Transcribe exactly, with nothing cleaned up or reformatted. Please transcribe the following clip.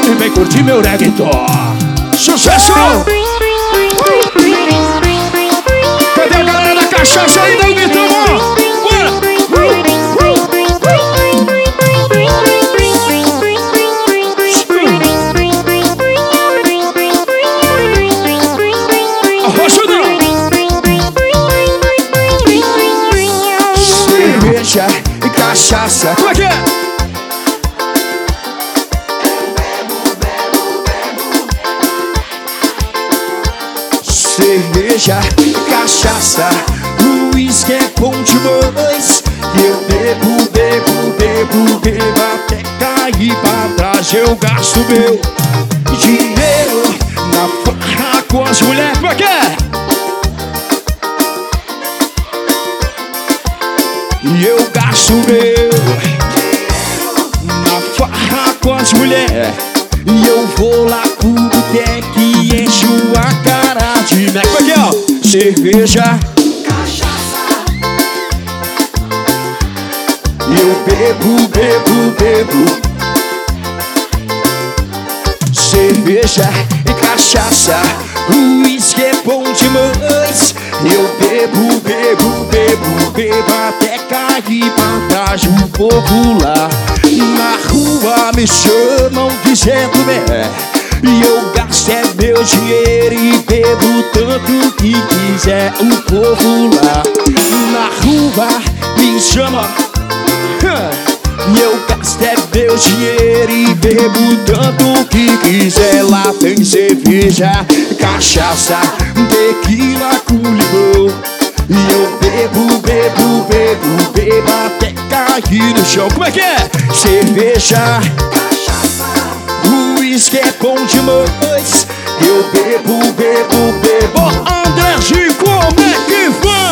e vem curtir meu reggaeton. Sucesso! Cadê a galera da cachaça aí, dá um gritão, ó? Cerveja e cachaça. Como é que é? Cerveja e cachaça, o uísque é bom demais. Eu bebo, bebo, bebo, bebo até cair pra trás. Eu gasto meu dinheiro na farra com as mulheres. Como é que é? E eu gasto meu na farra com as mulheres. E eu vou lá pro boteco e encho a cara de Mac. Aqui, ó, cerveja, cachaça. E eu bebo, bebo, bebo. Cerveja e cachaça, o uísque é bom demais. Eu bebo, bebo, bebo, bebo até cair pra trás. O povo lá na rua me chamam de Zé do Bé. E eu gasto é meu dinheiro e bebo tanto que quiser. O povo lá na rua me chama, e eu gasto é meu dinheiro e bebo tanto que quiser. Lá tem cerveja, cachaça, tequila com limão. E eu bebo, bebo, bebo, bebo até cair no chão. Como é que é? Cerveja, cachaça, o uísque é bom demais. Eu bebo, bebo, bebo. Andrezinho, como é que vai?